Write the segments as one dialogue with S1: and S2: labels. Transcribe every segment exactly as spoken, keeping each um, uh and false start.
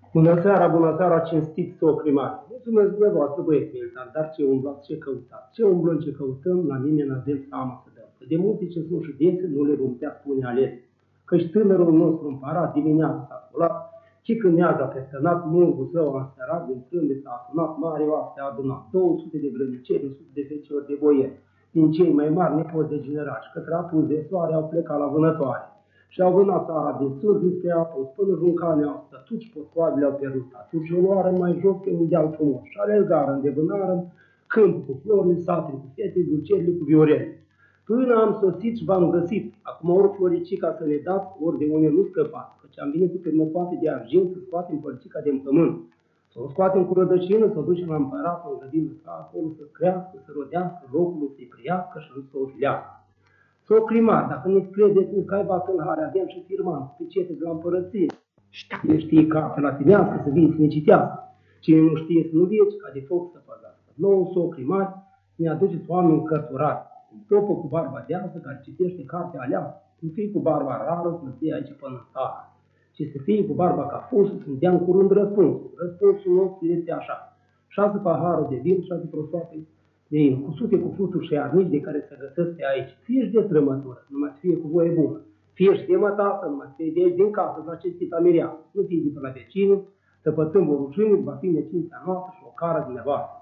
S1: Bună seara, bună seara, cinstiți socri mari. Mulțumesc dumneavoastră, băieți militar, dar ce umblați, ce căutați? Ce umblăm, ce căutăm, la mine n-avem seama să dăm. Că de multe ce sunt județe, nu le vom putea spune ales. Căci tânărul nostru împărat dimineața s-a sculat, și când neaga peste nat, mungul său a înserat, din frânde s-a adunat, mare oaste a adunat, două sute de grăniceri, o sută de feciori de boieri, din cei mai mari nepoți de generași, către apus de soare au plecat la vânătoare. Și-au vânat țara din sus dinspre apus, până juncane au stătut și potcoavele au pierdut. Atunci o luară mai jos pe un deal frumos și alergară, îndevânară, câmpul cu florile, satele cu fete, dulcerile cu viorele. Până am sosit și v-am găsit. Acum ori floricica să ne dați, ori de unde nu scăpați, căci am venit cu cârmăpoate de argint să scoatem floricica de pământ. Să o scoatem cu rădăcină, să o ducem la împărat, în grădină sa, acolo să crească, să rodească, locul să-i priască și să o filească. Socri mari, dacă nu-ți credeți că ai batâlhare, avem și firman, pecete de la împărăție. Cine știe ca să latinească, să vii să ne citească. Cine nu știe să nu vieci, ca de foc să păzească. Nouă socri mari, ne aduceți oameni cărturari. Un topă cu barba deasă, care citește cartea aleasă. Nu fii cu barba rară, să nu fie aici până în țară. Ci să fie cu barba ca fusă, să-mi dea în curând răspunsul. Răspunsul nostru este așa. Șase paharul de vin, șase prosoape de in, cu sute cu fluturi și arnici de care se găsesc pe aici. Fie și de strămătură, numai să fie cu voie bună. Fie și de mătasă, numai să fie de aici din casă, la cinstita mireasă. Nu fie de pe la vecinii, tăpătând o rușine, va fi necința noastră și o cară dumneavoastră.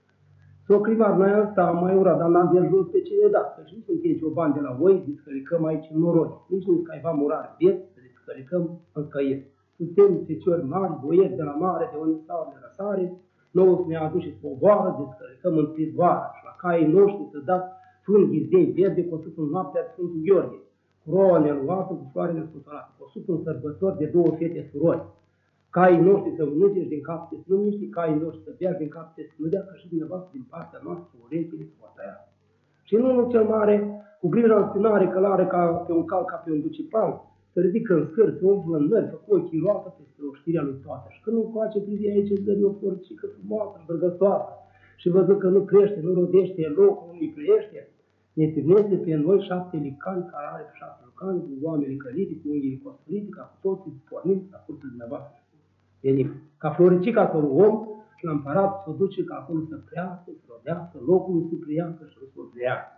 S1: Socri mari, noi am stat mai urat, dar n-am de jos pe cine da, căci nu suntem ciobani de la voi, descălicăm aici în noroi. Nici nu scaiva murar biet, să descălicăm în căiet. Suntem feciori mari, boieri de la mare, de unde stau de răsare, nouă să ne aduceți poboară, descălicăm în pizvoară și la caii noștri să dați frunzi ghizei verde, cosut în noaptea de Sfântul Gheorghe, coroa neluată cu floarele scuturate, cosut în sărbători de două fete surori. Caii noștri să mânucești din cap să nu și caii noștri să beați din cap să nu dea, că și dumneavoastră din partea noastră urechile să vă tăia. Și în unul cel mare, cu grija în spinare, călare ca pe un cal, ca pe un ducipal, să ridică în scări, să umflă în nări, făcu ochii roată peste oștirea lui toată. Și când nu coace privi aici, îți dări o floricică frumoasă, îmbrăgătoasă. Și văzut că nu crește, nu rodește, e locul, nu îi crește, ne trimite pe noi șapte licani, care are pe șapte lucani, cu oamenii călite, cu unghiile costolite, ca cu toții pornim la cursul dumneavoastră. Venim. Ca floricica să o luăm și la împărat să o duce ca acolo să crească, să rodească, locul să priască și să o zlească.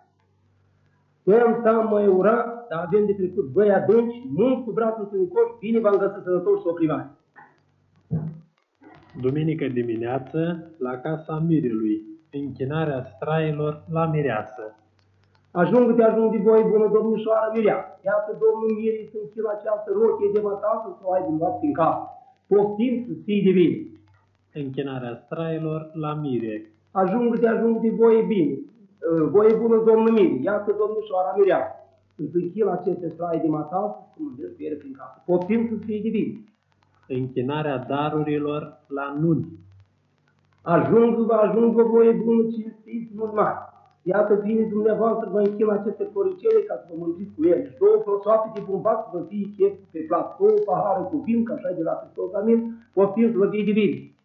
S1: Noi am stat mai urat, dar avem de trecut băi adânci, mult cu brațul în coș, bine v-am găsit sănătoși socri mari.
S2: Duminică dimineață, la casa Mirelui, închinarea strailor la mireasă.
S1: Ajung te ajung de voi, bună domnișoară Mireasă. Iată domnul Mirii să închilă această rochie de mătasă să o ai din luat prin casă. Poftim să fii de bine.
S2: Închinarea strailor la mire.
S1: Ajung te ajung de voie bine. Voie bună, domnul Miri, iată domnișoara Mireasă. Îți închilă aceste strai de mătasă, cum îmi dă prin casă. Poftim să fii de bine.
S2: Închinarea darurilor la nuni.
S1: Ajung, ajung voie bună, cinstiți, nuni mari. Iată vine dumneavoastră, vă închilă aceste floricele ca să vă mândriți cu ele. Și două prosoape de bumbac să vă fie chef pe plat. Două pahare cu vin, ca așa de la Hristos, amin, poftim să vă fie de bine.